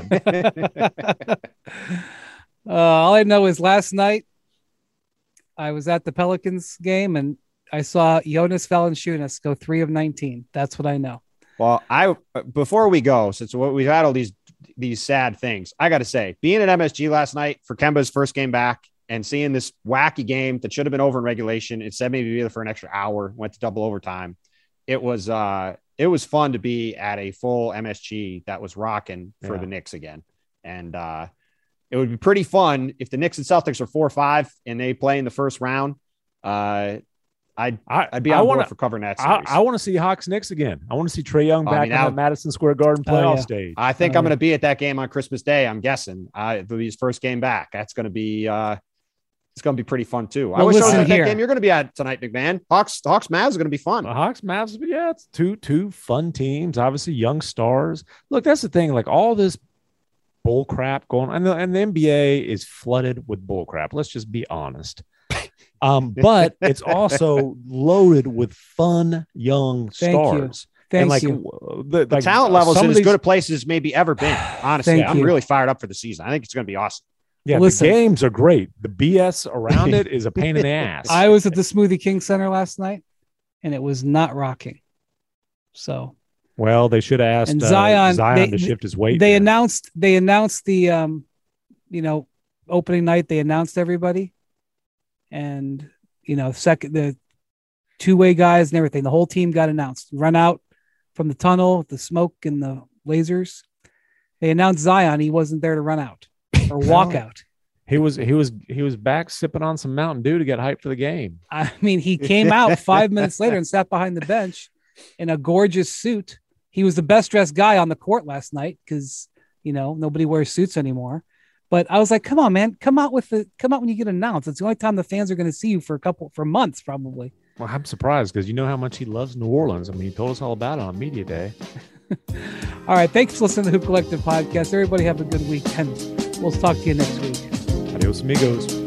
that prediction. Uh, all I know is last night I was at the Pelicans game and I saw Jonas Valanciunas go three of nineteen. That's what I know. Well, I before we go, since we've had all these these sad things, I got to say, being at M S G last night for Kemba's first game back and seeing this wacky game that should have been over in regulation, it said maybe be there for an extra hour, went to double overtime. It was uh, it was fun to be at a full M S G that was rocking for Yeah. the Knicks again, and uh, it would be pretty fun if the Knicks and Celtics are four or five and they play in the first round. Uh, I'd I, I'd be I on wanna, board for covering that I, series. I want to see Hawks Knicks again. I want to see Trae Young I back mean, on now- that Madison Square Garden Oh, playoff yeah. stage. I think Oh, I'm yeah. going to be at that game on Christmas Day. I'm guessing. Uh, it'll be his first game back. That's going to be uh, it's going to be pretty fun too. I Well, wish I was listen at that here. game you're going to be at tonight, McMahon. Hawks, Hawks, Mavs is going to be fun. The Hawks, Mavs, but yeah, it's two two fun teams. Obviously, young stars. Look, that's the thing. Like all this bull crap going on, and the, and the N B A is flooded with bull crap. Let's just be honest. Um, but it's also loaded with fun young Thank you. stars. Thank and like you. w- the, The like, talent levels some in of as these- good a place as maybe ever been. Honestly, Thank I'm you. really fired up for the season. I think it's going to be awesome. Yeah, Listen. the games are great. The B S around it is a pain in the ass. I was at the Smoothie King Center last night and it was not rocking. So well, they should have asked And uh, Zion, Zion they- to shift his weight. they there. announced they announced the um you know opening night, they announced everybody, and you know second the two-way guys and everything, the whole team got announced, run out from the tunnel, the smoke and the lasers. They announced Zion, he wasn't there to run out or walk out. He was he was he was back sipping on some Mountain Dew to get hyped for the game. I mean, he came out five minutes later and sat behind the bench in a gorgeous suit. He was the best dressed guy on the court last night because, you know, nobody wears suits anymore. But I was like, come on, man, come out with the come out when you get announced. It's the only time the fans are going to see you for a couple for months, probably. Well, I'm surprised because you know how much he loves New Orleans. I mean, he told us all about it on Media Day. All right. Thanks for listening to the Hoop Collective podcast. Everybody have a good weekend. We'll talk to you next week. Adios, amigos.